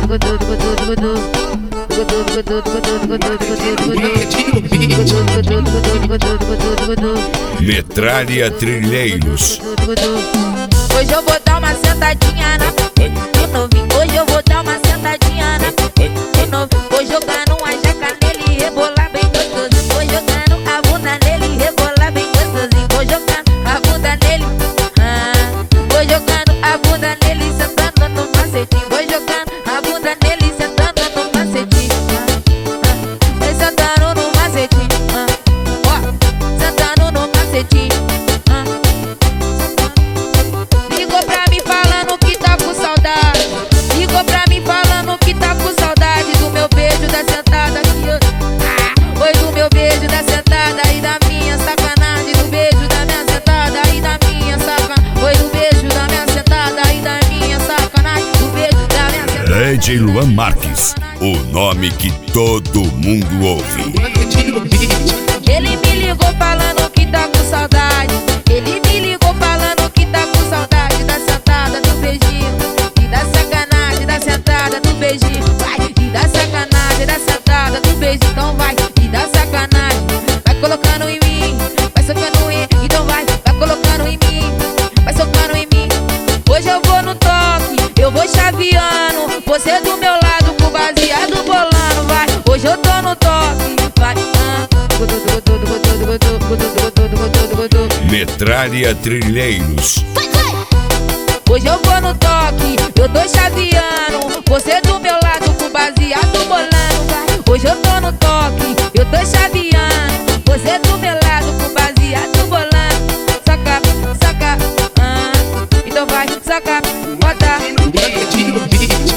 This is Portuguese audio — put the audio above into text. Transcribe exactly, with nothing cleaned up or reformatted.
Metralha Trilheiros. Hoje eu vou dar uma sentadinha na no novinho. Hoje eu vou dar uma sentadinha na no novinho. Vou jogar uma jaca nele e rebolar bem gostosinho. Vou jogando a bunda nele e rebolar bem gostosinho. Vou jogando a bunda nele, ah. Vou jogando a bunda nele e sentando no macetinho. Vou jogando a bunda nele e sentando no macetinho, ah, ah. Vai sentando no macetinho, ah. Ó, sentando no macetinho, ah. Ligou pra mim falando que tá com saudade. Ligou pra mim falando que tá com saudade do meu beijo, da sentada aqui, ah. Oi, do meu beijo, da sentada e da minha sacanagem. Do beijo, da minha sentada e da minha sacanagem. Oi, do beijo, da minha sentada e da minha sacanagem. Do beijo, da minha sentada. D J Luan Marques, o nome que todo mundo ouve. Ele me ligou falando que tá com saudade. Ele me ligou falando que tá com saudade da sentada, do beijinho e da sacanagem, da sentada, do beijinho. Vai, e da sacanagem, da sentada, do beijinho. Então vai, e da sacanagem. Vai colocando em mim, vai socando em. Então vai, vai colocando em mim, vai socando em mim. Hoje eu vou no toque, eu vou chaveando. Você do meu lado com baseado bolando. Vai, hoje eu tô no toque. Vai, ah. Metralha Trilheiros. Hoje eu vou no toque, eu tô chaveando. Você do meu lado com baseado bolando. Vai, hoje eu tô no toque, eu tô chaveando. Você do meu lado com baseado bolando. Saca, saca, ah. Então vai, saca, bota.